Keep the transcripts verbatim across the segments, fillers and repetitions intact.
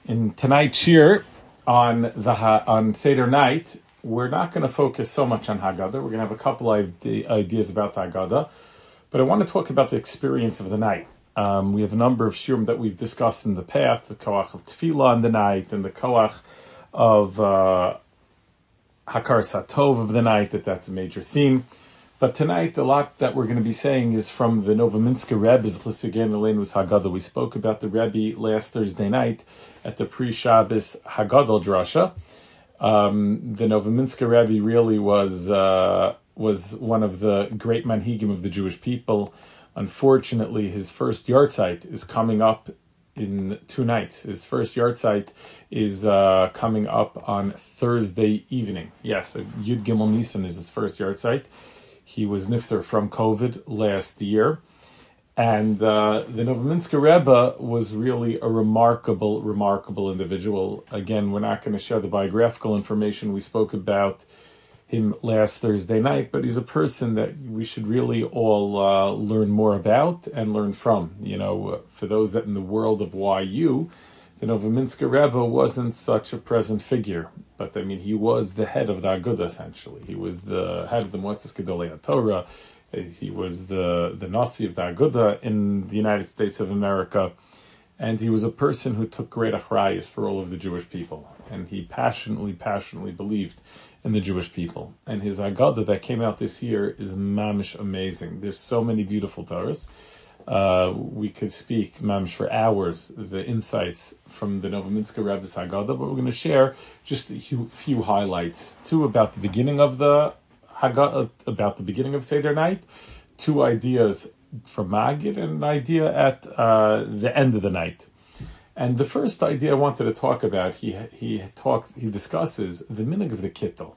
In tonight's shir on the on Seder night, we're not going to focus so much on Haggadah. We're going to have a couple of ideas about the Haggadah, but I want to talk about the experience of the night. Um, we have a number of shirim that we've discussed in the past, the koach of tefillah in the night, and the koach of uh, hakaras hatov of the night, that that's a major theme. But tonight, a lot that we're going to be saying is from the Novominsker Rebbe's Chlisagain Elenu's Haggadah. We spoke about the Rebbe last Thursday night at the pre-Shabbos Haggadah Drasha. Um, the Novominsker Rebbe really was uh, was one of the great manhigim of the Jewish people. Unfortunately, his first yahrzeit is coming up in two nights. His first yahrzeit is uh, coming up on Thursday evening. Yes, Yud Gimel Nisan is his first yahrzeit. He was nifter from COVID last year. And uh, the Novominsker Rebbe was really a remarkable, remarkable individual. Again, we're not going to share the biographical information. We spoke about him last Thursday night, but he's a person that we should really all uh, learn more about and learn from. You know, for those that in the world of Y U, the Novominsker Rebbe wasn't such a present figure, but I mean, he was the head of the Agudah, essentially. He was the head of the Moetzes Gedolei HaTorah. He was the, the Nasi of the Agudah in the United States of America. And he was a person who took great achrayus for all of the Jewish people. And he passionately, passionately believed in the Jewish people. And his Haggadah that came out this year is mamish amazing. There's so many beautiful Torahs. Uh, we could speak, mamish, for hours, the insights from the Novominsker Rebbe's Haggadah, but we're going to share just a few, few highlights. Two about the beginning of the Haggadah, about the beginning of Seder night, two ideas from Magid, and an idea at uh, the end of the night. And the first idea I wanted to talk about, he he talks, he discusses the minhag of the kittel.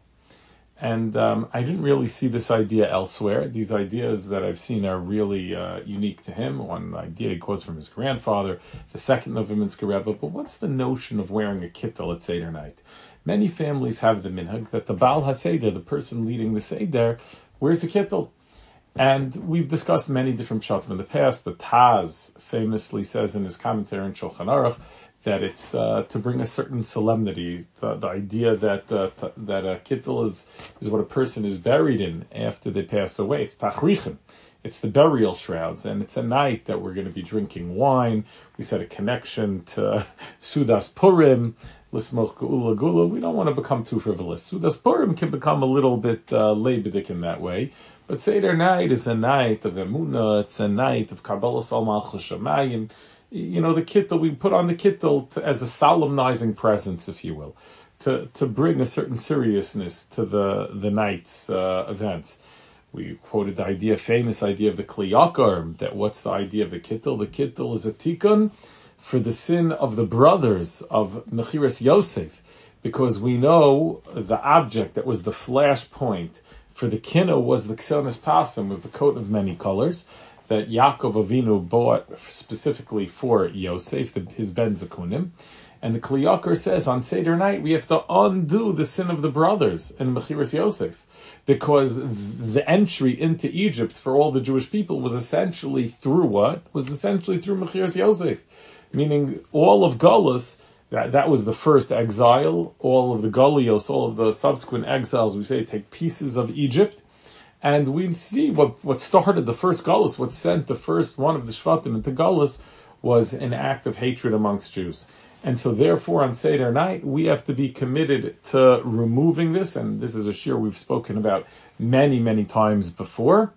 And um, I didn't really see this idea elsewhere. These ideas that I've seen are really uh, unique to him. One idea he quotes from his grandfather, the second Novominsker Rebbe. But what's the notion of wearing a kittel at Seder night? Many families have the minhag that the Baal HaSeder, the person leading the Seder, wears a kittel. And we've discussed many different pshatim in the past. The Taz famously says in his commentary on Shulchan Aruch that it's uh, to bring a certain solemnity. The, the idea that uh, t- that a kittel is is what a person is buried in after they pass away. It's tachrichim. It's the burial shrouds, and it's a night that we're going to be drinking wine. We said a connection to Sudas Purim, Lismoch Geula Gula. We don't want to become too frivolous. Sudas Purim can become a little bit uh, leibedik in that way. But Seder night is a night of Emunah. It's a night of Kabbalas Al Malchus Shamayim. You know, the kittel, we put on the kittel to, as a solemnizing presence, if you will, to, to bring a certain seriousness to the, the night's uh, events. We quoted the idea, famous idea of the Kli Yakar, that what's the idea of the kittel? The kittel is a tikkun for the sin of the brothers of Mechiras Yosef, because we know the object that was the flashpoint for the kinna was the Ksonis Pasam, was the coat of many colors that Yaakov Avinu bought specifically for Yosef, the, his Ben Zakunim. And the Kli Yakar says on Seder night we have to undo the sin of the brothers in Mechiras Yosef, because the entry into Egypt for all the Jewish people was essentially through what? Was essentially through Mechiras Yosef, meaning all of Galus. That that was the first exile. All of the Galios, all of the subsequent exiles, we say, take pieces of Egypt. And we see what, what started the first Galus, what sent the first one of the Shvatim into Galus, was an act of hatred amongst Jews. And so therefore on Seder night, we have to be committed to removing this. And this is a shir we've spoken about many, many times before.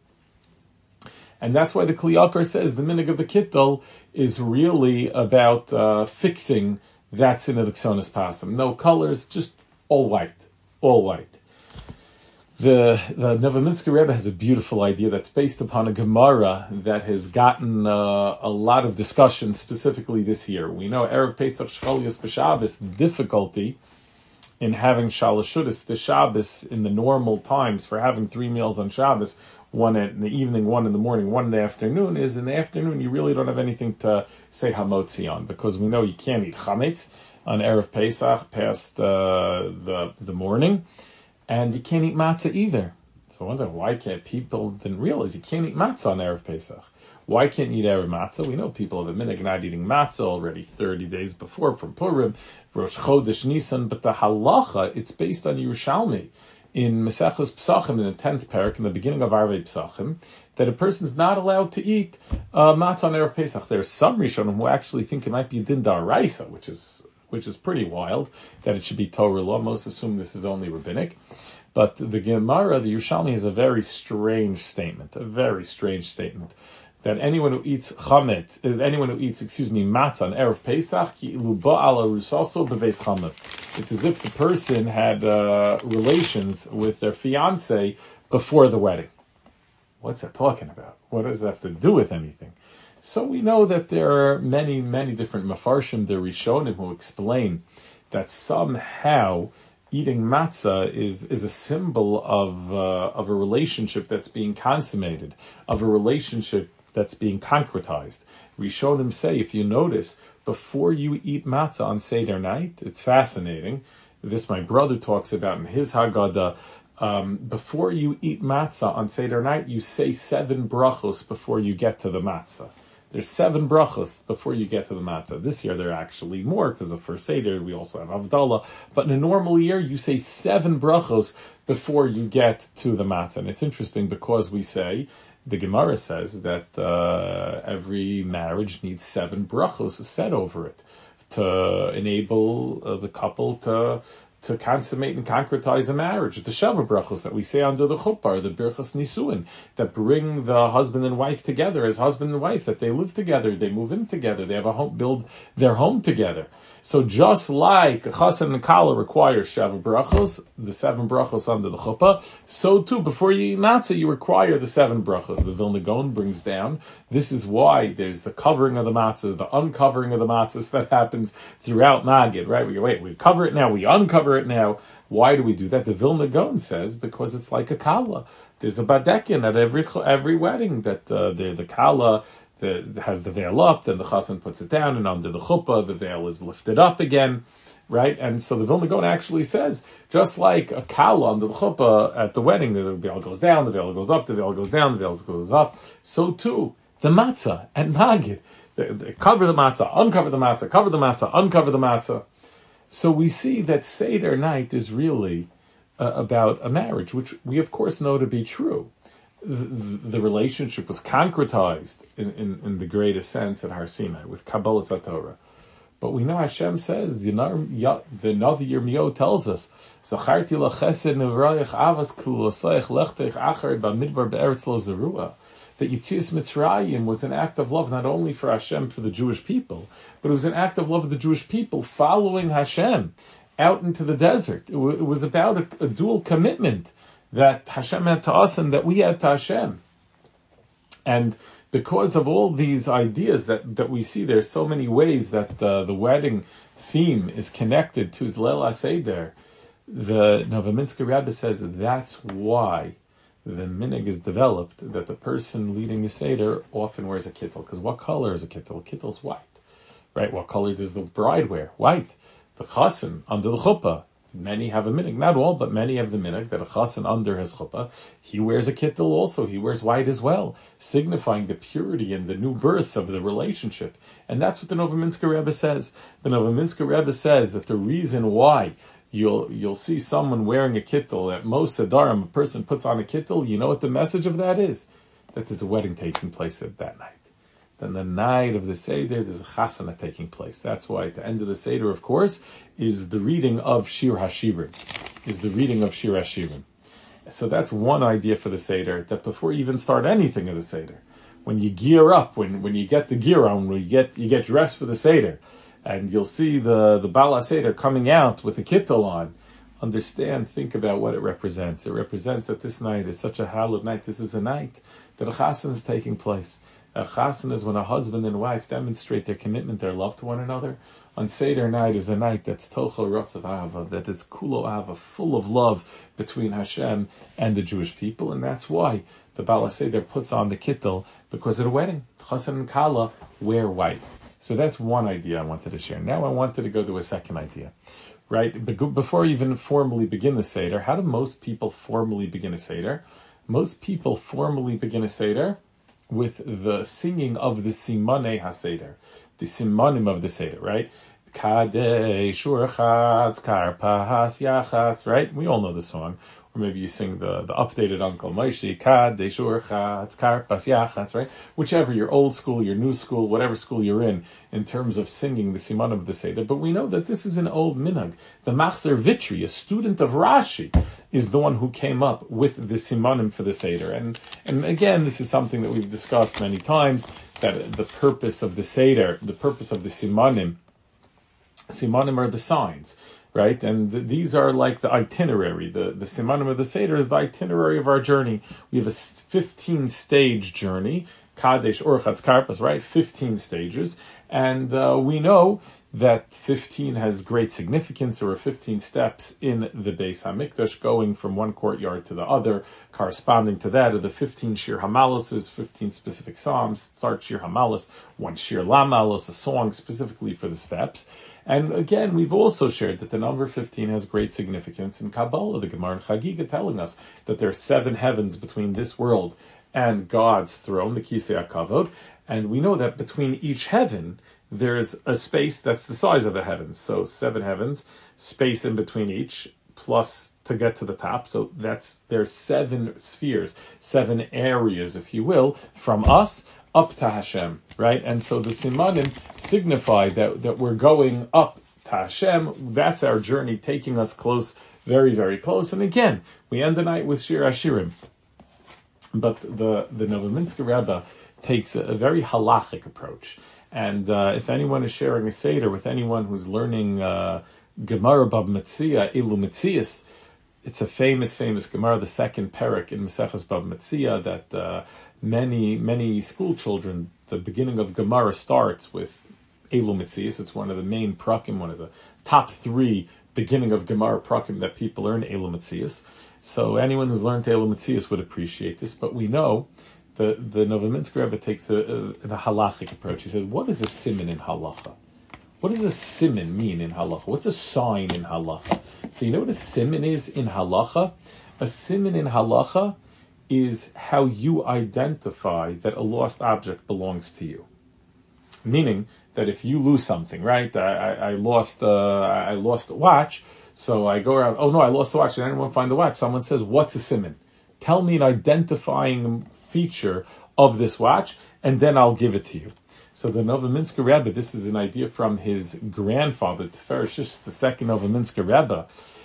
And that's why the Kli Yakar says the minhag of the kittel is really about uh, fixing that sin of the Ksonis Pasam. No colors, just all white. All white. The the Novominsker Rebbe has a beautiful idea that's based upon a Gemara that has gotten uh, a lot of discussion specifically this year. We know Erev Pesach Shcholios B'Shabbos, the difficulty in having Shalashudis, the Shabbos, in the normal times for having three meals on Shabbos, one in the evening, one in the morning, one in the afternoon, is in the afternoon you really don't have anything to say Hamotzi on, because we know you can't eat Chametz on Erev Pesach past uh, the the morning, and you can't eat matzah either. So one time, why can't people didn't realize you can't eat matzah on Erev Pesach? Why can't you eat Erev matzah? We know people have a minhag not eating matzah already thirty days before from Purim, Rosh Chodesh Nisan, but the halacha, it's based on Yerushalmi. In Maseches Pesachim, in the tenth parak, in the beginning of Arvei Pesachim, that a person's not allowed to eat uh, matzah on Erev Pesach. There are some Rishonim who actually think it might be din da'araisa, which is which is pretty wild, that it should be Torah law. Most assume this is only rabbinic. But the Gemara, the Yerushalmi, has a very strange statement, a very strange statement, that anyone who eats chamet, anyone who eats, excuse me, matzah on Erev Pesach, it's as if the person had uh, relations with their fiance before the wedding. What's that talking about? What does that have to do with anything? So we know that there are many, many different mafarshim, the Rishonim, who explain that somehow eating matzah is, is a symbol of uh, of a relationship that's being consummated, of a relationship that's being concretized. Rishonim say, if you notice, before you eat matzah on Seder night, it's fascinating. This my brother talks about in his Haggadah. Um, before you eat matzah on Seder night, you say seven brachos before you get to the matzah. There's seven brachos before you get to the matzah. This year there are actually more because of first Seder. We also have Havdalah. But in a normal year, you say seven brachos before you get to the matzah. And it's interesting because we say, the Gemara says that uh, every marriage needs seven brachos said over it to enable uh, the couple to to consummate and concretize a marriage. The Sheva brachos that we say under the chuppah, the birchas nisuin, that bring the husband and wife together as husband and wife, that they live together, they move in together, they have a home, build their home together. So just like chassan and kala require Sheva brachos, the seven brachos under the chuppah, so too before you eat matzah you require the seven brachos. The Vilna Gaon brings down, this is why there's the covering of the matzahs, the uncovering of the matzahs that happens throughout Magid, right? We go, wait, we cover it now, we uncover it now. Why do we do that? The Vilna Gaon says because it's like a kala. There's a badekin at every every wedding that uh, the the kala the, has the veil up, then the chassan puts it down, and under the chuppah the veil is lifted up again, right? And so the Vilna Gaon actually says, just like a kala under the chuppah at the wedding, the veil goes down, the veil goes up, the veil goes down, the veil goes up. So too the matzah and magid, the, the, cover the matzah, uncover the matzah, cover the matzah, uncover the matzah. So we see that Seder night is really uh, about a marriage, which we of course know to be true. The, the relationship was concretized in, in, in the greatest sense at Har Sinai with Kabbalah Satorah. But we know Hashem says, the Navi Yirmiyahu tells us, Zacharti lachesed nevrayich avas kulosayich lechtech achar b'midbar be'eretz lo zerua. That Yetzias Mitzrayim was an act of love not only for Hashem, for the Jewish people, but it was an act of love of the Jewish people following Hashem out into the desert. It, w- it was about a, a dual commitment that Hashem had to us and that we had to Hashem. And because of all these ideas that, that we see, there's so many ways that uh, the wedding theme is connected to Leil HaSeder. The Novominsker Rebbe says that's why the minhag is developed that the person leading the Seder often wears a kittel. Because what color is a kittel? A kittel's white. Right? What color does the bride wear? White. The chassan under the chuppah. Many have a minhag, not all, but many have the minhag that a chassan under his chuppah, he wears a kittel also. He wears white as well, signifying the purity and the new birth of the relationship. And that's what the Novominsker Rebbe says. The Novominsker Rebbe says that the reason why You'll you'll see someone wearing a kittel. At most Sadarim, a person puts on a kittel. You know what the message of that is? That there's a wedding taking place at that night. Then the night of the Seder, there's a chasana taking place. That's why at the end of the Seder, of course, is the reading of Shir HaShirim. Is the reading of Shir HaShirim. So that's one idea for the Seder, that before you even start anything of the Seder, when you gear up, when, when you get the gear on, when you get you get dressed for the Seder, and you'll see the, the Baal HaSeder coming out with a kittel on, understand, think about what it represents. It represents that this night is such a hallowed night. This is a night that a chassan is taking place. A chassan is when a husband and wife demonstrate their commitment, their love to one another. On Seder night is a night that's tochel rotzav ahava, that is kulo ahava, full of love between Hashem and the Jewish people. And that's why the Baal HaSeder puts on the kittel, because at a wedding, chassan and kala wear white. So that's one idea I wanted to share. Now I wanted to go to a second idea, right? Before I even formally begin the Seder, how do most people formally begin a Seder? Most people formally begin a Seder with the singing of the Simanei HaSeder, the Simanim of the Seder, right? Kadesh Urchatz Karpas Yachatz, right? We all know the song. Or maybe you sing the, the updated Uncle Moshe, Kadesh Urchatz Karpas Yachatz, right? Whichever, your old school, your new school, whatever school you're in, in terms of singing the Siman of the Seder. But we know that this is an old minhag. The Machzer Vitri, a student of Rashi, is the one who came up with the Simanim for the Seder. And, and again, this is something that we've discussed many times, that the purpose of the Seder, the purpose of the Simanim, Simanim are the signs, right? And th- these are like the itinerary. The, the Simanim of the Seder is the itinerary of our journey. We have a fifteen-stage journey, Kadesh Urchatz Karpas, right? fifteen stages. And uh, we know that fifteen has great significance. There are fifteen steps in the Beis HaMikdash, going from one courtyard to the other. Corresponding to that are the fifteen Shir Hamalos, fifteen specific psalms. Start Shir Hamalos, one Shir Lamalos, a song specifically for the steps. And again, we've also shared that the number fifteen has great significance in Kabbalah, the Gemara and Chagiga telling us that there are seven heavens between this world and God's throne, the Kisei HaKavod. And we know that between each heaven, there's a space that's the size of the heavens. So seven heavens, space in between each, plus to get to the top. So that's there's seven spheres, seven areas, if you will, from us up to Hashem, right? And so the Simanim signify that, that we're going up to Hashem. That's our journey, taking us close, very, very close. And again, we end the night with Shir Hashirim. But the, the Novominsker Rebbe takes a, a very halachic approach. And uh, if anyone is sharing a Seder with anyone who's learning uh, Gemara Bab Metzia, Elu Metzias, it's a famous, famous Gemara, the second parak in Maseches Bab Metzia, that uh, many, many school children, the beginning of Gemara starts with Elu Metzias. It's one of the main prakim, one of the top three beginning of Gemara prakim that people learn, Elu Metzias. So anyone who's learned Elu Metzias would appreciate this. But we know the the Novominsker Rebbe takes a, a, a halachic approach. He says, what is a siman in halacha? What does a siman mean in halacha? What's a sign in halacha? So you know what a siman is in halacha? A siman in halacha is how you identify that a lost object belongs to you. Meaning that if you lose something, right? I, I, I lost uh, I lost a watch, so I go around, oh no, I lost the watch, and I didn't want to find the watch. Someone says, what's a siman? Tell me an identifying feature of this watch, and then I'll give it to you. So the Novominsker Rebbe, this is an idea from his grandfather, Tifereshis, the second Novominsker Rebbe.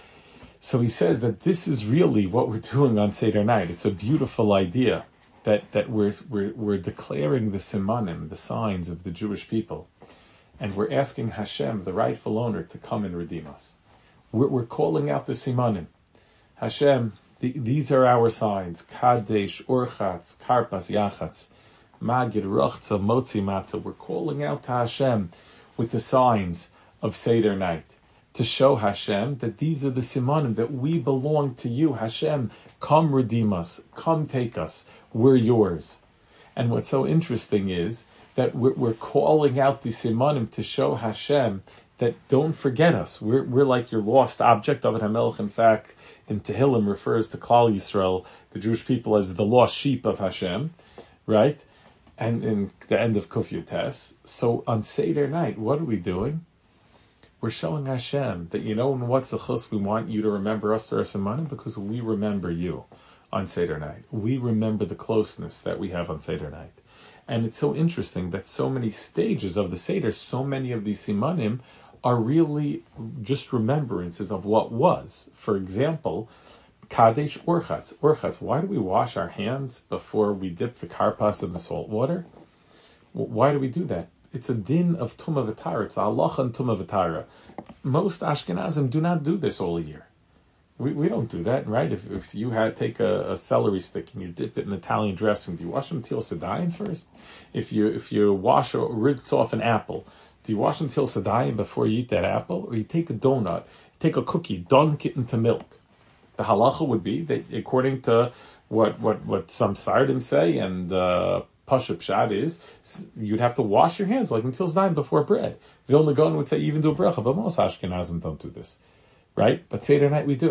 So he says that this is really what we're doing on Seder night. It's a beautiful idea that, that we're, we're, we're declaring the simanim, the signs of the Jewish people. And we're asking Hashem, the rightful owner, to come and redeem us. We're, we're calling out the simanim. Hashem, the, these are our signs. Kadesh, Urchatz, Karpas, Yachatz, Magid, Rochza, Motzi, Matzah. We're calling out to Hashem with the signs of Seder night to show Hashem that these are the simanim, that we belong to you. Hashem, come redeem us. Come take us. We're yours. And what's so interesting is that we're, we're calling out the simanim to show Hashem that don't forget us. We're we're like your lost object. David HaMelech, in fact, in Tehillim refers to Klal Yisrael, the Jewish people, as the lost sheep of Hashem, right? And in the end of Kuf Yutes. So on Seder night, what are we doing? We're showing Hashem that, you know, in what's the chus, we want you to remember us, the simanim, because we remember you on Seder night. We remember the closeness that we have on Seder night. And it's so interesting that so many stages of the Seder, so many of these simanim are really just remembrances of what was. For example, Kadesh Urchatz. Urchatz, why do we wash our hands before we dip the karpas in the salt water? Why do we do that? It's a din of Tumah V'Tara. It's a halacha and Tumah V'Tara. Most Ashkenazim do not do this all year. We we don't do that, right? If if you had take a, a celery stick and you dip it in Italian dressing, do you wash them till Sedayim first? If you if you wash or rinse off an apple, do you wash them till Sedayim before you eat that apple? Or you take a donut, take a cookie, dunk it into milk. The halacha would be that according to what what, what some Sfardim say and uh, Pashup Shad is, you'd have to wash your hands like until Sedayim before bread. Vilna Gaon would say even do a bracha, but most Ashkenazim don't do this. Right? But Seder night we do.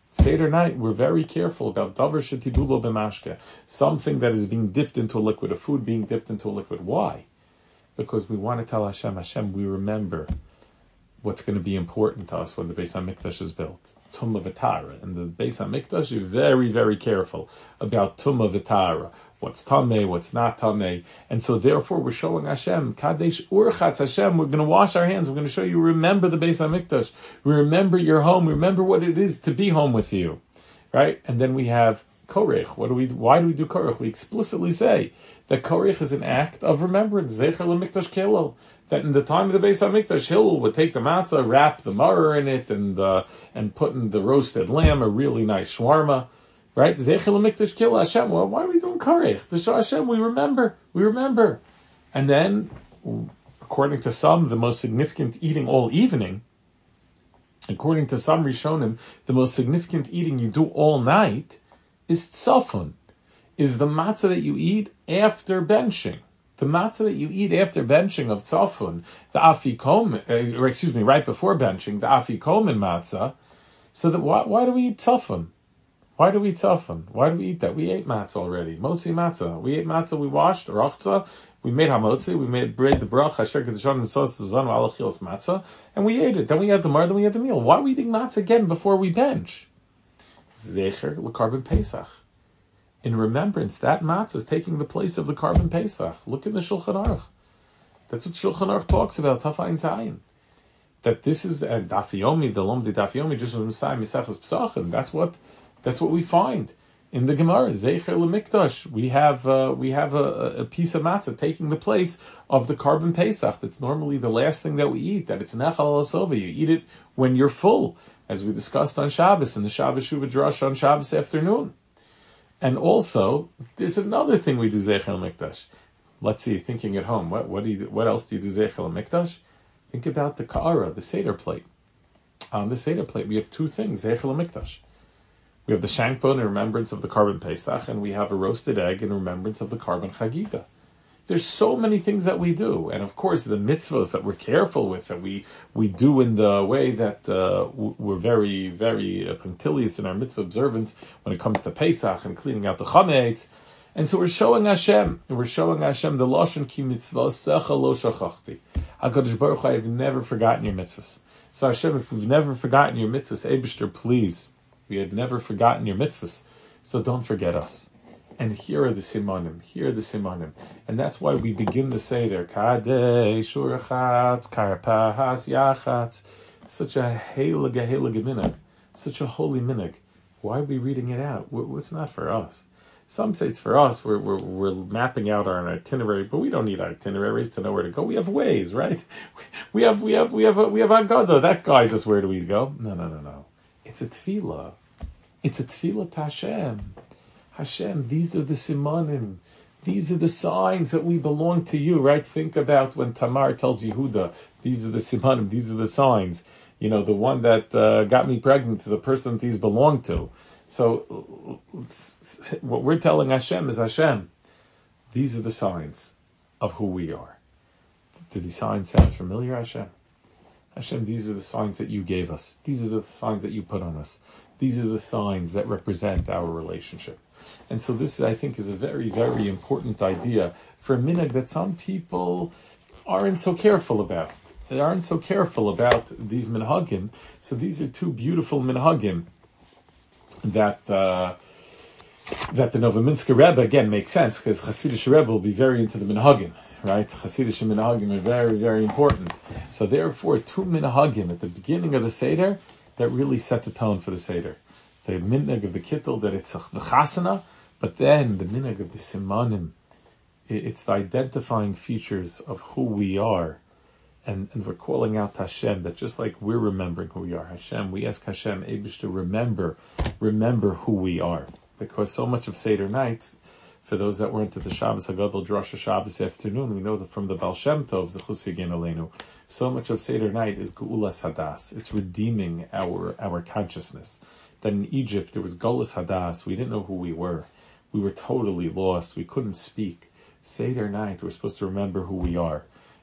Seder night, we're very careful about davar shetibulo b'mashke, something that is being dipped into a liquid, a food being dipped into a liquid. Why? Because we want to tell Hashem, Hashem, we remember what's going to be important to us when the Beis HaMikdash is built. Tumah v'tara. And the Beis HaMikdash, you're very, very careful about Tumah v'tara. What's Tameh, what's not Tameh. And so therefore we're showing Hashem, Kadesh Urchatz Hashem, we're going to wash our hands, we're going to show you, remember the Beis HaMikdash, remember your home, remember what it is to be home with you. Right? And then we have Korech. What do we? Why do we do Korech? We explicitly say that Korech is an act of remembrance. Zecher LeMikdash Kelel. That in the time of the Beis HaMikdash, Hillel would take the matzah, wrap the maror in it, and uh, and put in the roasted lamb, a really nice shawarma, right? Zecher LeMikdash Kelel Hashem. Well, why are we doing Korech? To show Hashem, we remember, we remember. And then, according to some, the most significant eating all evening. According to some Rishonim, the most significant eating you do all night is tzafun, is the matzah that you eat after benching. The matzah that you eat after benching of tzafun, the afikomen, uh, or excuse me, right before benching, the afikomen matzah. So that why, why do we eat tzafun? Why do we eat tzafun? Why do we eat that? We ate matzah already. Motzi matzah. We ate matzah, we washed, rachza, we made hamotzi, we made bread, the brach, asher kedushan, mitzvos, zvan, v'alachilas matzah, and we ate it. Then we had the mar, then we had the meal. Why are we eating matzah again before we bench? Zecher l'karban Pesach. In remembrance, that matzah is taking the place of the karban Pesach. Look in the Shulchan Aruch. That's what Shulchan Aruch talks about, Taf Ayin Zayin. That this is a Daf Yomi, the Lomdi Daf Yomi, just as Messiah, Misachas Pesachim. That's what, that's what we find in the Gemara. Zecher l'mikdash. We have, uh, we have a, a piece of matzah taking the place of the karban Pesach. That's normally the last thing that we eat. That it's nechal alasova. You eat it when you're full, as we discussed on Shabbos in the Shabbos Shuvah Drush on Shabbos afternoon. And also, there's another thing we do Zeichel Mikdash. Let's see, thinking at home, what what do you do, what else do you do Zeichel Mikdash? Think about the Ka'ara, the Seder plate. On the Seder plate, we have two things, Zeichel Mikdash. We have the shankbone in remembrance of the karban Pesach, and we have a roasted egg in remembrance of the karban Chagiga. There's so many things that we do, and of course the mitzvahs that we're careful with, that we we do in the way that uh, we're very, very uh, punctilious in our mitzvah observance when it comes to Pesach and cleaning out the chametz. And so we're showing Hashem, and we're showing Hashem the lashon ki mitzvah secha lo shachachti. HaKadosh Baruch Hu, I have never forgotten your mitzvahs. So Hashem, if we've never forgotten your mitzvahs, Eibishter, please, we have never forgotten your mitzvahs, so don't forget us. And here are the simanim. Here are the simanim. And that's why we begin the Seder. Kadesh urchatz karpahas yachatz. Such a heilig, heilig minhag. Such a holy minhag. Why are we reading it out? It's not for us. Some say it's for us. We're, we're, we're mapping out our itinerary, but we don't need itineraries to know where to go. We have ways, right? We have we have we have we have Haggadah. That guides us where do we go. No, no, no, no. It's a tefillah. It's a tefillah to Hashem. Hashem, these are the simanim. These are the signs that we belong to you, right? Think about when Tamar tells Yehuda, these are the simanim, these are the signs. You know, the one that uh, got me pregnant is a person that these belong to. So what we're telling Hashem is, Hashem, these are the signs of who we are. Did these signs sound familiar, Hashem? Hashem, these are the signs that you gave us. These are the signs that you put on us. These are the signs that represent our relationship. And so this, I think, is a very, very important idea for a minhag that some people aren't so careful about. They aren't so careful about these minhagim. So these are two beautiful minhagim that uh, that the Novominsker Rebbe, again, makes sense, because Hasidic Rebbe will be very into the minhagim, right? Hasidic minhagim are very, very important. So therefore, two minhagim at the beginning of the Seder that really set the tone for the Seder. The minhag of the kittel, that it's the chasana, but then the minhag of the simanim, it's the identifying features of who we are. And, and we're calling out to Hashem that just like we're remembering who we are, Hashem, we ask Hashem, Eibush, to remember, remember who we are. Because so much of Seder night, for those that weren't at the Shabbos Hagadol Drasha Shabbos afternoon, we know that from the Baal Shem Tov, Zechus Yagin Aleinu, so much of Seder night is Geulas Hadas. It's redeeming our our consciousness. That in Egypt there was Gulas Hadas. We didn't know who we were. We were totally lost. We couldn't speak. Seder night, we're supposed to remember who we are.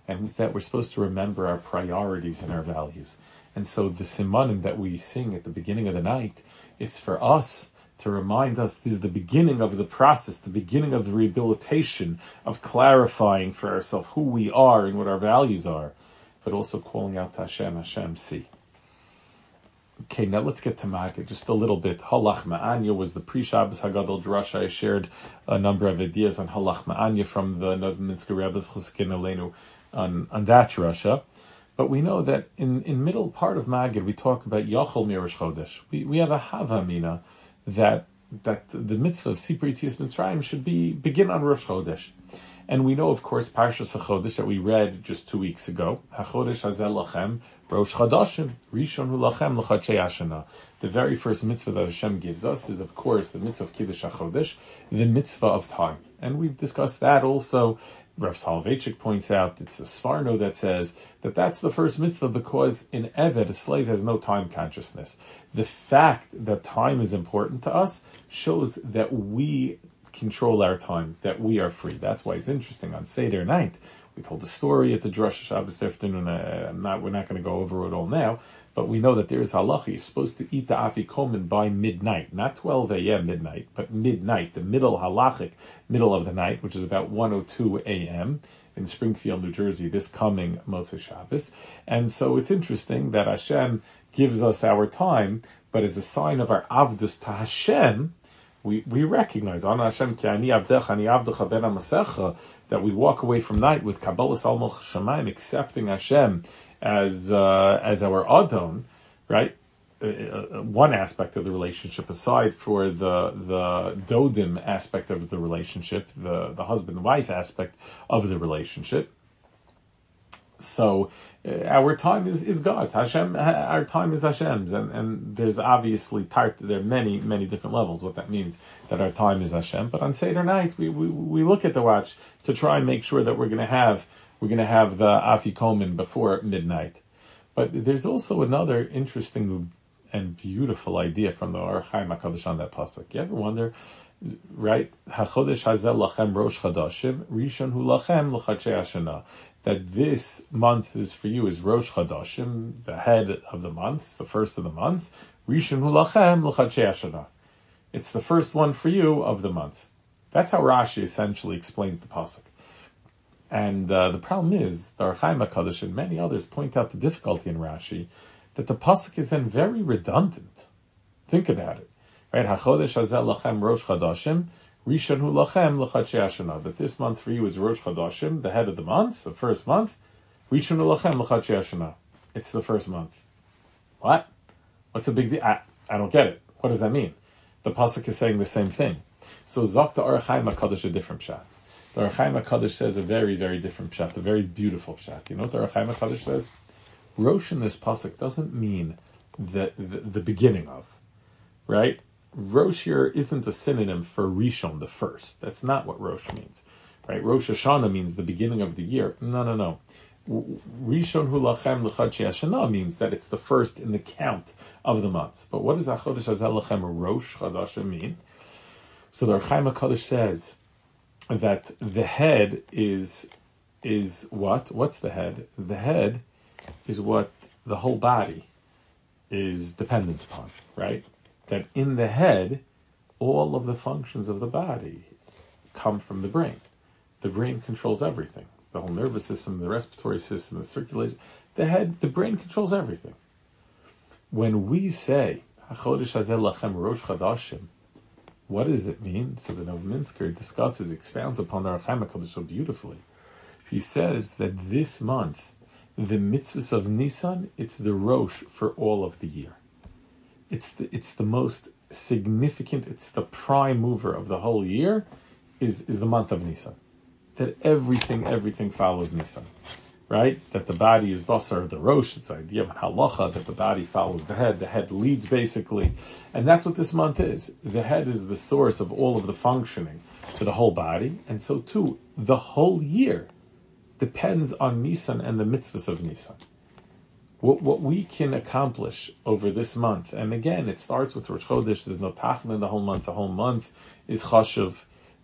And with that, we're supposed to remember our priorities and our values. And so the simanim that we sing at the beginning of the night, it's for us to remind us this is the beginning of the process, the beginning of the rehabilitation of clarifying for ourselves who we are and what our values are, but also calling out to Hashem, Hashem, see. Okay, now let's get to Maggid just a little bit. Halach Ma'anya was the pre-Shabbos Hagadol Drasha. I shared a number of ideas on Halach Ma'anya from the Novominsker Rebbe's Cheskin Aleinu on, on that Drasha. But we know that in, in middle part of Maggid, we talk about Yochel Mirish Chodesh. We we have a Havamina that that the mitzvah of Sipur Yetzias Mitzrayim should be begin on Rosh Chodesh. And we know, of course, Parshas HaChodesh that we read just two weeks ago. HaChodesh Hazel Lachem, Rosh Chodashim, Rishon Hu Lachem L'Chadshei Hashana. The very first mitzvah that Hashem gives us is, of course, the mitzvah of Kiddush HaChodesh, the mitzvah of time. And we've discussed that also. Rav Soloveitchik points out, it's a Sforno that says that that's the first mitzvah because in Eved, a slave has no time consciousness. The fact that time is important to us shows that we control our time, that we are free. That's why it's interesting. On Seder night, we told a story at the Drush Shabbos afternoon. I'm not, we're not going to go over it all now, but we know that there is halacha. You're supposed to eat the afikomen by midnight, not twelve a.m. midnight, but midnight, the middle halachic, middle of the night, which is about one oh two a.m. in Springfield, New Jersey, this coming Motzei Shabbos. And so it's interesting that Hashem gives us our time, but as a sign of our avdus to Hashem, We we recognize Ana Hashem ki ani avdecha ani avdecha ben hamasecha, that we walk away from night with Kabbalas al Malchus Shamayim, accepting Hashem as uh, as our Adon, right? Uh, one aspect of the relationship, aside for the the Dodim aspect of the relationship, the the husband and wife aspect of the relationship. So uh, our time is, is God's. Hashem, our time is Hashem's, and, and there's obviously tart, there are many many different levels what that means that our time is Hashem. But on Seder night, we, we we look at the watch to try and make sure that we're going to have we're going to have the afikomen before midnight. But there's also another interesting and beautiful idea from the Or Chaim HaKadosh on that pasuk. You ever wonder? Right, Hachodesh Hazel Lachem Rosh Chodashim, Rishon Hu Lachem L'Chadshei Hashana. That this month is for you is Rosh Chodashim, the head of the months, the first of the months. Rishon Hu Lachem L'Chadshei Hashana. It's the first one for you of the months. That's how Rashi essentially explains the pasuk. And uh, the problem is, the Or Chaim HaKadosh and many others point out the difficulty in Rashi, that the pasuk is then very redundant. Think about it. Right, Hachodesh Hazel Lachem Rosh Chodashim, Rishon Hu Lachem L'Chadshei Hashana. That this month for you is Rosh Chodashim, the head of the months, the first month. Rishon Hu Lachem L'Chadshei Hashana. It's the first month. What? What's the big deal? I, I don't get it. What does that mean? The pasuk is saying the same thing. So Zok the Or Chaim HaKadosh a different pshat. The Or Chaim HaKadosh says a very, very different pshat, a very beautiful pshat. You know what the Or Chaim HaKadosh says? Rosh in this pasuk doesn't mean the, the the beginning of, right? Rosh here isn't a synonym for Rishon, the first. That's not what Rosh means, right? Rosh Hashanah means the beginning of the year. No, no, no. Rishon Hu Lachem L'Chadshei Hashana means that it's the first in the count of the months. But what does Hachodesh Hazel Lachem Rosh Chodashim mean? So the Or Chaim HaKadosh says that the head is is what? What's the head? The head is what the whole body is dependent upon, right? That in the head, all of the functions of the body come from the brain. The brain controls everything. The whole nervous system, the respiratory system, the circulation. The head, the brain controls everything. When we say, HaChodesh Hazel Lachem Rosh Chodashim, what does it mean? So the Novominsker discusses, expounds upon the Or Chaim HaKadosh so beautifully. He says that this month, the mitzvahs of Nisan, it's the Rosh for all of the year. It's the it's the most significant, it's the prime mover of the whole year, is, is the month of Nisan. That everything, everything follows Nisan. Right? That the body is basar, the Rosh, it's the idea of halacha, that the body follows the head, the head leads basically. And that's what this month is. The head is the source of all of the functioning for the whole body. And so too, the whole year depends on Nisan and the mitzvahs of Nisan. What what we can accomplish over this month, and again, it starts with Rosh Chodesh, there's no tachna in the whole month, the whole month is chashuv.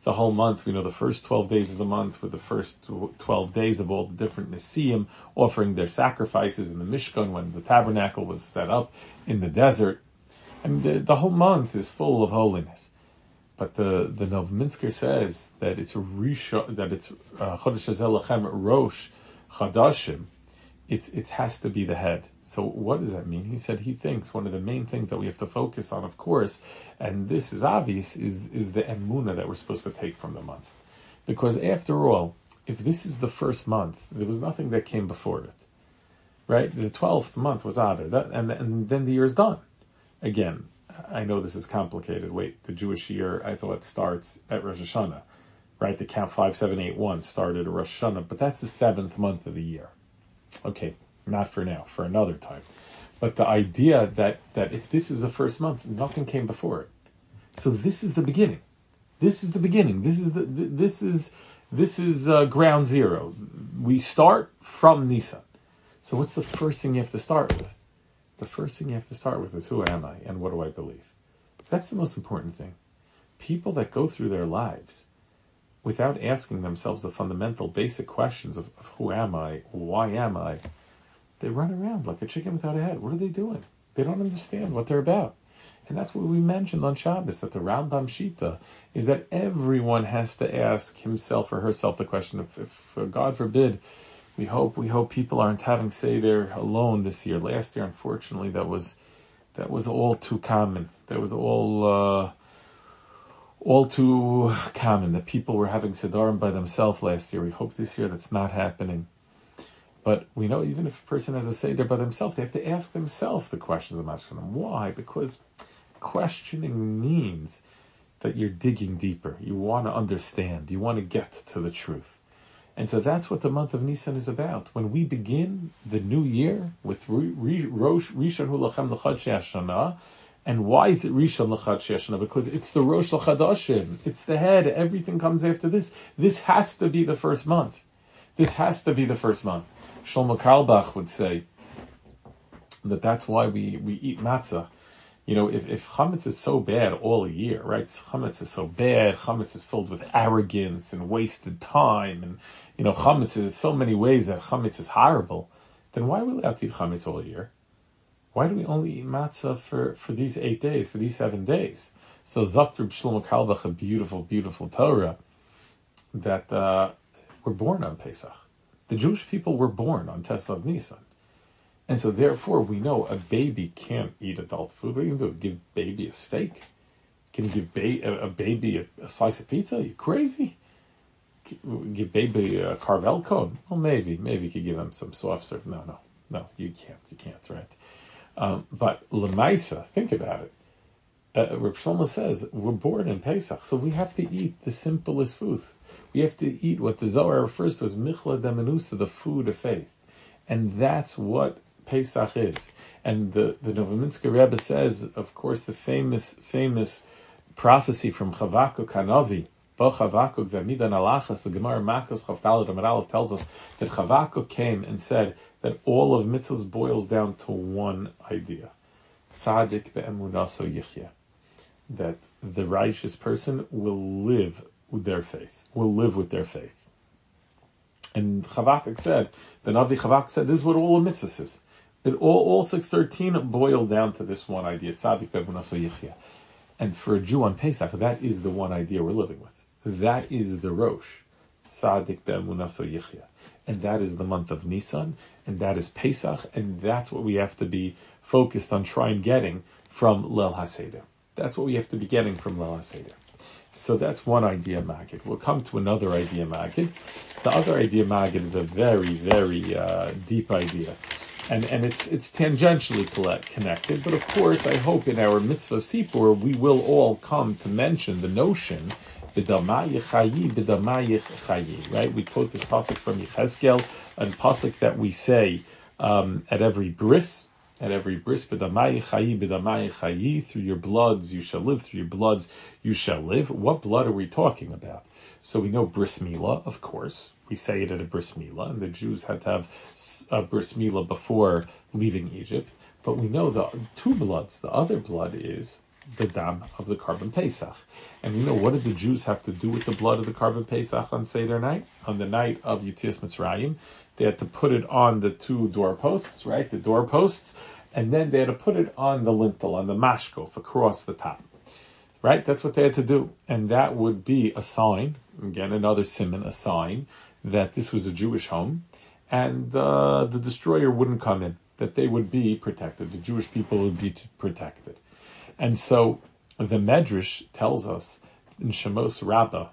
the whole month. We know the first twelve days of the month were the first twelve days of all the different Nisim offering their sacrifices in the Mishkan when the tabernacle was set up in the desert. And the, the whole month is full of holiness. But the the Novominsker says that it's Risha, that it's uh, Chodesh Hazeh Lachem Rosh Chadashim. It it has to be the head. So what does that mean? He said he thinks one of the main things that we have to focus on, of course, and this is obvious, is is the emunah that we're supposed to take from the month, because after all, if this is the first month, there was nothing that came before it, right? The twelfth month was Adar, that, and and then the year is done. Again, I know this is complicated. Wait, the Jewish year, I thought, starts at Rosh Hashanah, right? The count five, seven, eight, one started at Rosh Hashanah, but that's the seventh month of the year. Okay, not for now, for another time. But the idea that, that if this is the first month, nothing came before it. So this is the beginning. This is the beginning. This is the this is this is uh, ground zero. We start from Nisan. So what's the first thing you have to start with? The first thing you have to start with is, who am I and what do I believe? That's the most important thing. People that go through their lives without asking themselves the fundamental basic questions of, of who am I, why am I, they run around like a chicken without a head. What are they doing? They don't understand what they're about. And that's what we mentioned on Shabbos, that the Rambam Shita is that everyone has to ask himself or herself the question of, if, if God forbid, we hope we hope people aren't having Seder alone this year. Last year, unfortunately, that was that was all too common. That was all uh, all too common that people were having Sedarim by themselves last year. We hope this year that's not happening. But we know even if a person has a Seder by themselves, they have to ask themselves the questions of Mashkanam. Why? Because questioning means that you're digging deeper. You want to understand. You want to get to the truth. And so that's what the month of Nisan is about. When we begin the new year with Rosh Rishon Hu Lachem L'Chadshei Hashanah, and why is it Rishon L'Chadshei Hashanah? Because it's the Rosh L'Chadashim. It's the head. Everything comes after this. This has to be the first month. This has to be the first month. Shlomo Carlebach would say that that's why we, we eat matzah. You know, if, if chametz is so bad all year, right? Chametz is so bad. Chametz is filled with arrogance and wasted time. And, you know, chametz is so many ways that chametz is horrible. Then why are we allowed to eat chametz all year? Why do we only eat matzah for, for these eight days, for these seven days? So Zakter Shlomo Carlebach, a beautiful, beautiful Torah that uh, were born on Pesach. The Jewish people were born on Tesvav Nisan. And so therefore we know a baby can't eat adult food. What are you going to do? Give baby a steak? Can you give ba- a, a baby a, a slice of pizza? Are you crazy? Give baby a carvel cone? Well, maybe. Maybe you could give them some soft serve. No, no. No, you can't. You can't, right? Um, but Lemaisa, think about it. Uh, Reb Shlomo says, we're born in Pesach, so we have to eat the simplest food. We have to eat what the Zohar refers to as Michla Demenusa, the food of faith. And that's what Pesach is. And the, the Novominsker Rebbe says, of course, the famous famous prophecy from Chavakuk Hanavi, Bo Chavakuk V'Midan Alachas, the Gemara Makos Chavtalad Amar Aleph tells us that Chavakuk came and said that all of mitzvahs boils down to one idea. Tzadik be'emunaso yichya. That the righteous person will live with their faith, will live with their faith. And Chavakuk said, the Navi Chavakuk said, this is what all the mitzvahs is. It all, all six thirteen boil down to this one idea, Tzadik be'emunaso yichya. And for a Jew on Pesach, that is the one idea we're living with. That is the Rosh, Tzadik be'emunaso yichya. And that is the month of Nisan, and that is Pesach, and that's what we have to be focused on trying getting from Leil HaSeder. That's what we have to be getting from Leil HaSeder. So that's one idea Magid. We'll come to another idea Magid. The other idea Magid is a very, very uh, deep idea. And and it's it's tangentially connected, but of course I hope in our mitzvah Sipur we will all come to mention the notion B'damayich chayi, b'damayich chayi. Right? We quote this pasuk from Yechezkel, a pasuk that we say um, at every bris, at every bris, b'damayich chayi, b'damayich chayi. Through your bloods you shall live. Through your bloods you shall live. What blood are we talking about? So we know bris milah, of course. We say it at a bris milah, and the Jews had to have a bris milah before leaving Egypt. But we know the two bloods. The other blood is the dam of the Carbon Pesach. And you know, what did the Jews have to do with the blood of the Carbon Pesach on Seder night? On the night of Yetzias Mitzrayim, they had to put it on the two doorposts, right? The doorposts, and then they had to put it on the lintel, on the mashkof, across the top. Right? That's what they had to do. And that would be a sign, again, another siman, a sign that this was a Jewish home, and uh, the destroyer wouldn't come in, that they would be protected. The Jewish people would be protected. And so the Medrash tells us in Shemos Rabbah,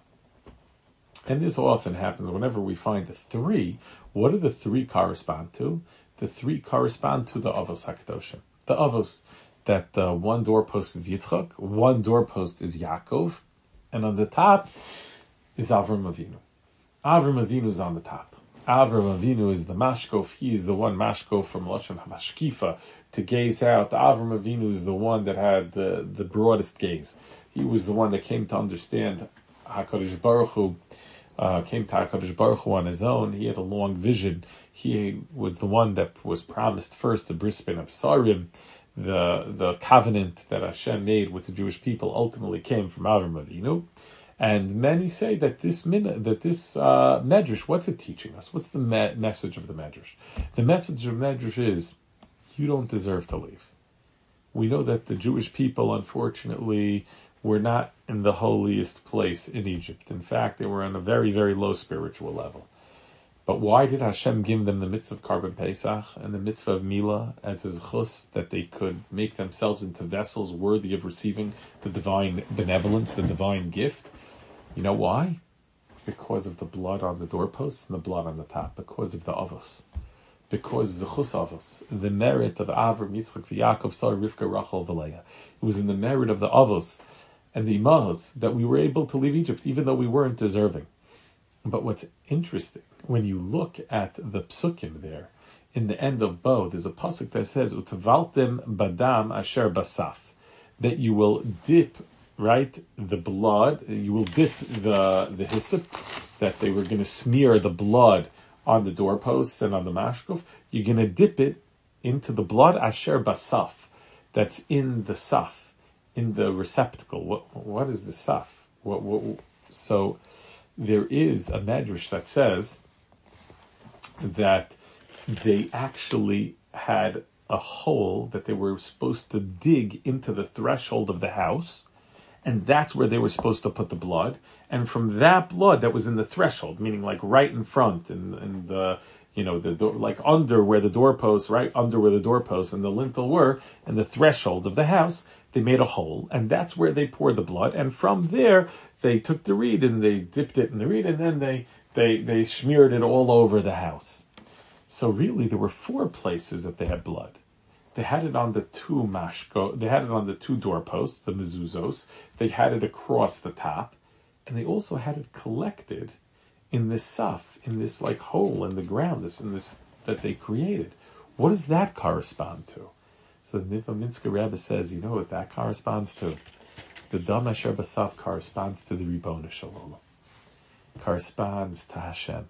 and this often happens whenever we find the three, what do the three correspond to? The three correspond to the Avos HaKadoshim. The Avos, that uh, one doorpost is Yitzchak, one doorpost is Yaakov, and on the top is Avram Avinu. Avram Avinu is on the top. Avram Avinu is the mashkof. He is the one mashkof from Lashon HaMashkifa, to gaze out. Avram Avinu is the one that had the, the broadest gaze. He was the one that came to understand HaKadosh Baruch Hu, uh, came to HaKadosh Baruch Hu on his own. He had a long vision. He was the one that was promised first the Bris Ben Absarim. The, the covenant that Hashem made with the Jewish people ultimately came from Avram Avinu. And many say that this that this uh, medrash, what's it teaching us? What's the me- message of the medrash? The message of the medrash is, you don't deserve to leave. We know that the Jewish people, unfortunately, were not in the holiest place in Egypt. In fact, they were on a very, very low spiritual level. But why did Hashem give them the mitzvah of Carbon Pesach and the mitzvah of Milah as a zechus, that they could make themselves into vessels worthy of receiving the divine benevolence, the divine gift? You know why? Because of the blood on the doorposts and the blood on the top. Because of the avos. Because zechus avos, the merit of Avram, Yitzchak, Yaakov, Sarah, Rivka, Rachel, Valeah. It was in the merit of the avos and the imahos that we were able to leave Egypt, even though we weren't deserving. But what's interesting, when you look at the psukim there, in the end of Bo, there's a pasuk that says, "Utavaltem badam asher basaf," that you will dip, right, the blood, you will dip the the hyssop, that they were going to smear the blood on the doorposts and on the mashkof. You're going to dip it into the blood asher basaf, that's in the saf, in the receptacle. What what is the saf? What what? So there is a medrash that says that they actually had a hole that they were supposed to dig into the threshold of the house, and that's where they were supposed to put the blood. And from that blood that was in the threshold, meaning like right in front, and and the you know the door, like under where the doorposts, right under where the doorposts and the lintel were, and the threshold of the house, they made a hole, and that's where they poured the blood. And from there, they took the reed and they dipped it in the reed, and then they they they smeared it all over the house. So really, there were four places that they had blood. They had it on the two mashko, they had it on the two doorposts, the mezuzos. They had it across the top, and they also had it collected in this saf, in this like hole in the ground, this in this that they created. What does that correspond to? So the Nivaminska Rebbe says, you know what that corresponds to? The Dam Asher Basaf corresponds to the Ribbono Shel Olam. Corresponds to Hashem.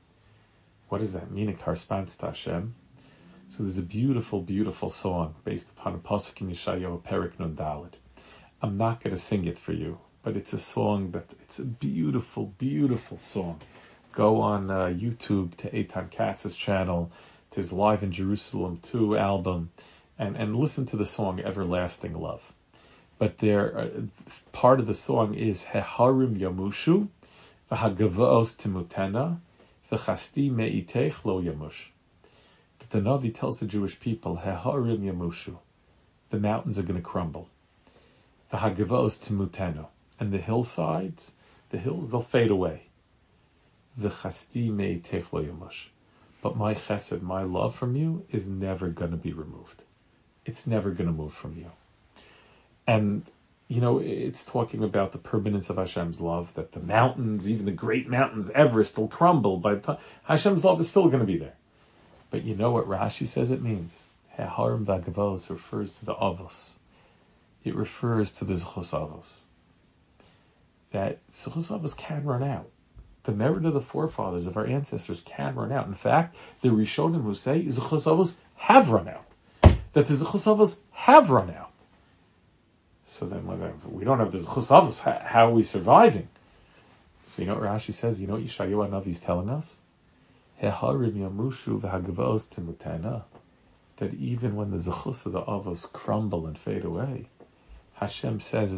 What does that mean? It corresponds to Hashem. So there's a beautiful, beautiful song based upon a pasuk in Yeshayahu, Perek Nun Daled. I'm not going to sing it for you, but it's a song that, it's a beautiful, beautiful song. Go on uh, YouTube to Eitan Katz's channel, to his Live in Jerusalem two album, and, and listen to the song Everlasting Love. But there, uh, part of the song is Heharim Yamushu, V'hagavaos Timutena, V'chasti Me'iteich Lo Yamush. That the Navi tells the Jewish people, Heharim Yamushu, the mountains are going to crumble. V'hagavaos Timutena, and the hillsides, the hills, they'll fade away. V'chasti Me'iteich Lo Yamush. But my chesed, my love from you, is never going to be removed. It's never going to move from you. And, you know, it's talking about the permanence of Hashem's love, that the mountains, even the great mountains, Everest, will crumble. By the time Hashem's love is still going to be there. But you know what Rashi says it means? Heharim v'agavos refers to the avos. It refers to the zechus avos. That zechus avos can run out. The merit of the forefathers, of our ancestors, can run out. In fact, the Rishonim who say zechus avos have run out. That the zechus avos have run out. So then, if we don't have the Zechus Avos, how, how are we surviving? So you know what Rashi says? You know what Yeshayahu Hanavi is telling us? That even when the Zechus of the Avos crumble and fade away, Hashem says,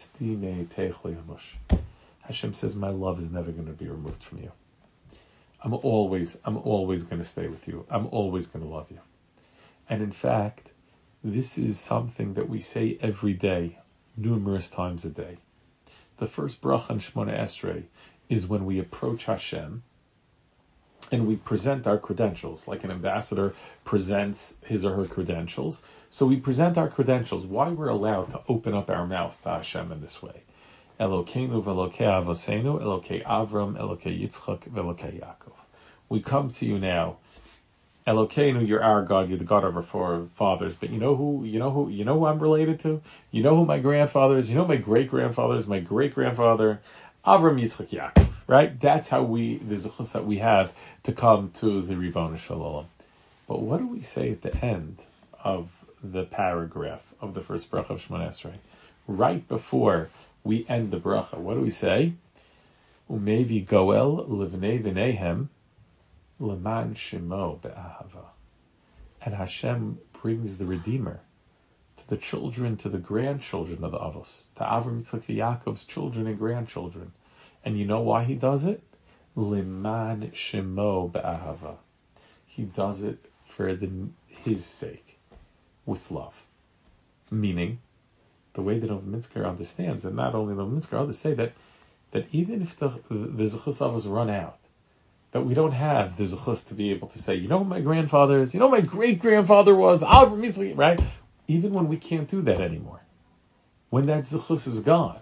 Hashem says, my love is never going to be removed from you. I'm always, I'm always going to stay with you. I'm always going to love you. And in fact, this is something that we say every day, numerous times a day. The first bracha in Shemona Esrei is when we approach Hashem and we present our credentials, like an ambassador presents his or her credentials. So we present our credentials, why we're allowed to open up our mouth to Hashem in this way. Elokeinu v'Elokei Avosenu, Elokei Avram, Elokei Yitzchak, v'Elokei Yaakov. We come to you now. Elokeinu, you're our God, you're the God of our forefathers. But you know who, you know who, you know who I'm related to? You know who my grandfather is? You know my great-grandfather is my great-grandfather? Avram, Yitzchak, Yaakov, right? That's how we, the zechus that we have to come to the Ribbono Shel Olam. But what do we say at the end of the paragraph of the first bracha of Shemona Esrei? Right before we end the bracha, what do we say? Umevi goel livnei v'neihem leman shemo be'ahava. And Hashem brings the Redeemer to the children, to the grandchildren of the Avos, to Avram, Yitzchak, Yaakov's children and grandchildren. And you know why he does it? Leman shemo be'ahava. He does it for the, his sake, with love. Meaning, the way that Novominsker understands, and not only Novominsker, others say that that even if the the Zechus Avos run out, that we don't have the Zechus to be able to say, you know who my grandfather is, you know who my great-grandfather was, Avram, Yitzchak, right? Even when we can't do that anymore, when that Zechus is gone,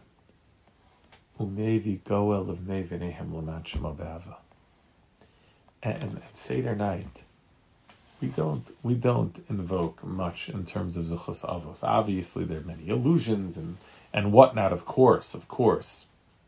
Umevi goel of nevinehem leman shemo be'ahava. And at Seder night, we don't we don't invoke much in terms of Zechus Avos. Obviously, there are many illusions and, and whatnot, of course, of course.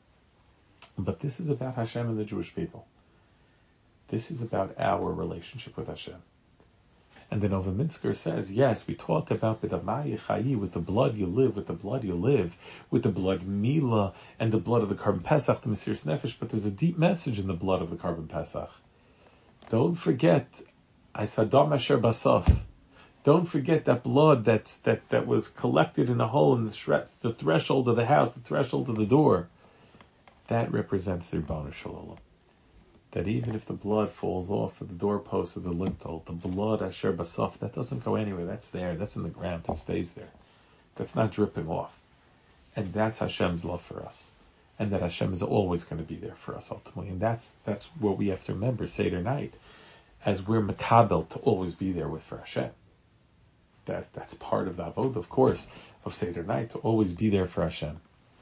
But this is about Hashem and the Jewish people. This is about our relationship with Hashem. And the Novominsker says, yes, we talk about b'damai chayi, with the blood you live, with the blood you live, with the blood Mila, and the blood of the Karban Pesach, the Mesiras Nefesh, but there's a deep message in the blood of the Karban Pesach. Don't forget, Isadam Asher Basaf. Don't forget that blood that's, that, that was collected in a hole in the, shre- the threshold of the house, the threshold of the door. That represents the Ribbono Shel Olam. That even if the blood falls off of the doorpost of the lintel, the blood Asher Basaf, that doesn't go anywhere. That's there. That's in the ground. That stays there. That's not dripping off. And that's Hashem's love for us. And that Hashem is always going to be there for us ultimately. And that's that's what we have to remember Seder night, as we're makabel to always be there with for Hashem. That that's part of the avod, of course, of Seder night, to always be there for Hashem.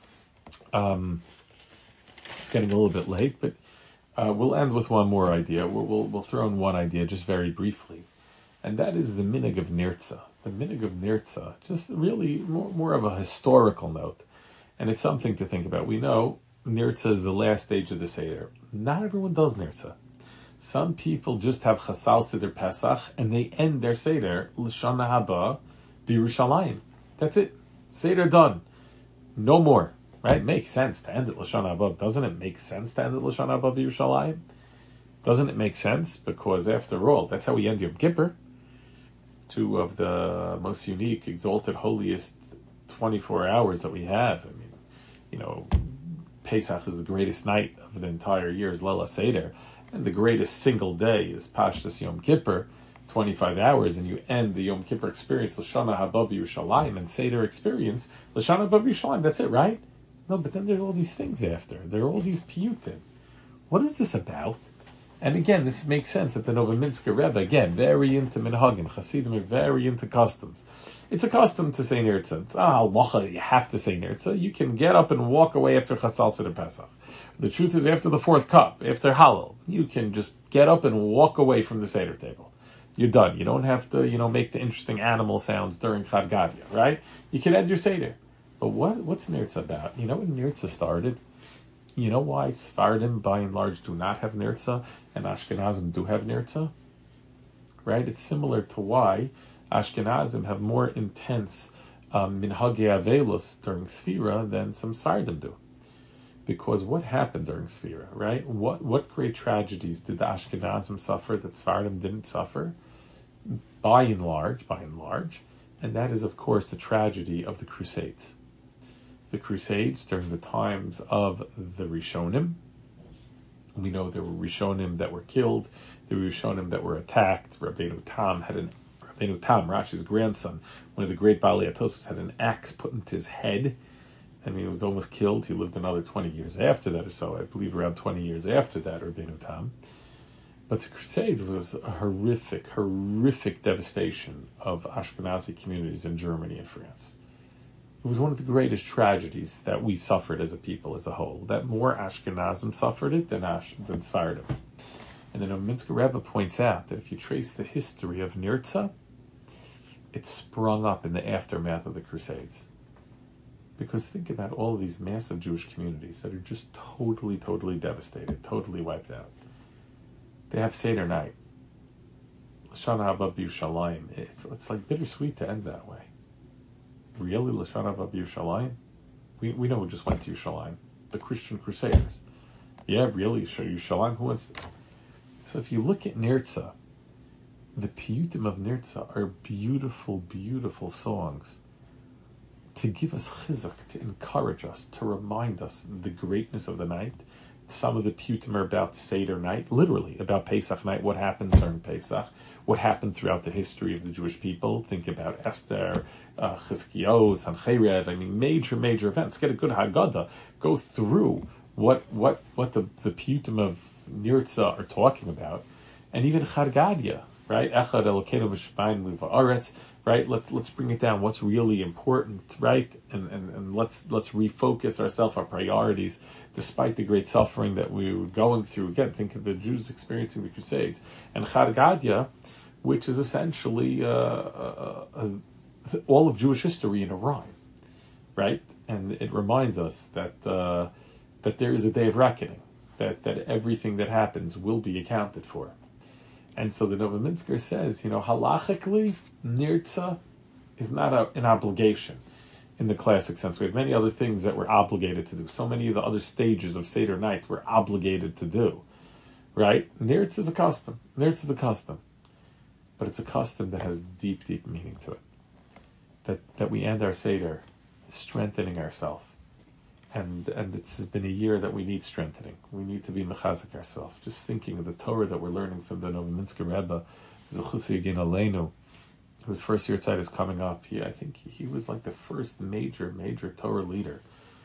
Um, it's getting a little bit late, but uh, we'll end with one more idea. We'll, we'll we'll throw in one idea just very briefly, and that is the minig of Nirtza. The minig of Nirtza, just really more, more of a historical note, and it's something to think about. We know Nirtza is the last stage of the Seder. Not everyone does Nirtza. Some people just have Chasal Seder Pesach, and they end their Seder L'Shana Haba b'Yerushalayim. That's it. Seder done. No more. Right? Makes sense to end it L'Shana Haba. Doesn't it make sense to end it L'Shana Haba b'Yerushalayim? Doesn't it make sense? Because after all, that's how we end Yom Kippur. Two of the most unique, exalted, holiest twenty-four hours that we have. I mean, you know, Pesach is the greatest night of the entire year, is Leila Seder. And the greatest single day is Pashtus Yom Kippur, twenty-five hours, and you end the Yom Kippur experience, L'Shana Haba b'Yerushalayim, and Seder experience, L'Shana Haba b'Yerushalayim. That's it, right? No, but then there are all these things after. There are all these piyutim. What is this about? And again, this makes sense that the Novominsker Rebbe, again, very into minhagim, Hasidim are very into customs. It's a custom to say Nirtza. It's not halacha, you have to say Nirtza. You can get up and walk away after Chasal Seder Pesach. The truth is, after the fourth cup, after Hallel, you can just get up and walk away from the Seder table. You're done. You don't have to, you know, make the interesting animal sounds during Chad Gadya, right? You can end your Seder. But what what's Nirtza about? You know when Nirtza started? You know why Sephardim, by and large, do not have Nirtza, and Ashkenazim do have Nirtza? Right? It's similar to why Ashkenazim have more intense um, minhagei avelus during Sfira than some Sfardim do. Because what happened during Sfira, right? What what great tragedies did the Ashkenazim suffer that Sfardim didn't suffer? By and large, by and large, and that is, of course, the tragedy of the Crusades. The Crusades during the times of the Rishonim. We know there were Rishonim that were killed, there were Rishonim that were attacked. Rabbeinu Tam had an Rabbeinu Tam, Rashi's grandson, one of the great Balei Atosos, had an axe put into his head. I mean, he was almost killed. He lived another twenty years after that or so. I believe around twenty years after that, Rabbeinu Tam. But the Crusades was a horrific, horrific devastation of Ashkenazi communities in Germany and France. It was one of the greatest tragedies that we suffered as a people, as a whole. That more Ashkenazim suffered it than Ash, than Sfardim. And then Novominsker Rebbe points out that if you trace the history of Nirtza, it sprung up in the aftermath of the Crusades. Because think about all of these massive Jewish communities that are just totally, totally devastated, totally wiped out. They have Seder night. L'shana haba b'Yushalayim. It's, it's like bittersweet to end that way. Really, L'shana haba b'Yushalayim? We we know who just went to Yerushalayim. The Christian Crusaders. Yeah, really, Yerushalayim? Who was? So if you look at Nirtza, the piyutim of Nirtza are beautiful, beautiful songs to give us chizuk, to encourage us, to remind us the greatness of the night. Some of the piyutim are about Seder night, literally about Pesach night, what happened during Pesach, what happened throughout the history of the Jewish people. Think about Esther, uh, Chizkiyahu, Sancheriv, I mean, major, major events. Get a good Haggadah. Go through what what what the, the piyutim of Nirtza are talking about. And even Chad Gadya, right? Echad Elokeinu b'Shemayim v'Aretz, right? Let's let's bring it down. What's really important, right? And and, and let's let's refocus ourselves, our priorities, despite the great suffering that we were going through. Again, think of the Jews experiencing the Crusades. And Chad Gadya, which is essentially uh, uh, uh, all of Jewish history in a rhyme, right? And it reminds us that uh, that there is a day of reckoning, that that everything that happens will be accounted for. And so the Novominsker says, you know, halachically, Nirtza is not a, an obligation in the classic sense. We have many other things that we're obligated to do. So many of the other stages of Seder night we're obligated to do, right? Nirtza is a custom. Nirtza is a custom. But it's a custom that has deep, deep meaning to it. That that we end our Seder strengthening ourselves. And and it's been a year that we need strengthening. We need to be mechazik ourselves. Just thinking of the Torah that we're learning from the Novominsker Rebbe, Zechusi Yagin Aleinu, whose first year tzeit is coming up. He, I think he was like the first major, major Torah leader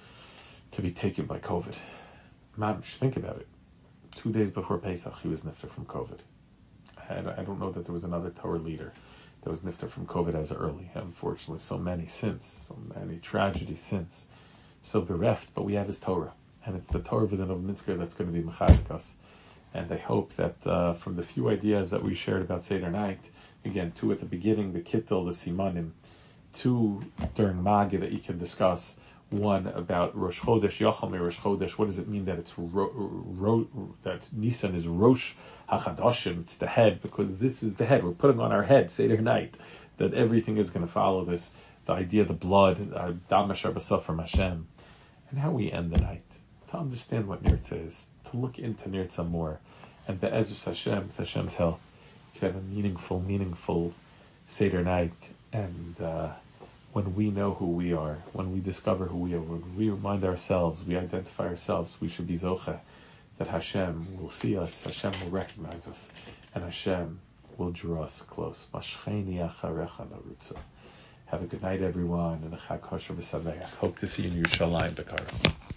to be taken by COVID. Mamish, think about it. Two days before Pesach, he was nifter from COVID. And I don't know that there was another Torah leader that was nifter from COVID as early. Unfortunately, so many since, so many tragedies since. So bereft, but we have his Torah, and it's the Torah of the Novominsker that's going to be mechazik us. And I hope that uh, from the few ideas that we shared about Seder night, again, two at the beginning, the Kittel, the Simanim, two during Magi that you can discuss, one about Rosh Chodesh, Yachal Rosh Chodesh, what does it mean that it's ro, ro, that Nisan is Rosh HaChadoshim, it's the head, because this is the head, we're putting on our head, Seder night, that everything is going to follow this. The idea of the blood, Damash Arbasaf from Hashem, and how we end the night, to understand what Nirtza is, to look into Nirtza more, and Be'ezus Hashem, with Hashem's help, to have a meaningful, meaningful Seder night. And uh, when we know who we are, when we discover who we are, when we remind ourselves, we identify ourselves, we should be Zocha, that Hashem will see us, Hashem will recognize us, and Hashem will draw us close. Mashcheni acharecha narutza. Have a good night, everyone, and a Chag Kosher v'Sameach. Hope to see you in Yerushalayim, B'Karav.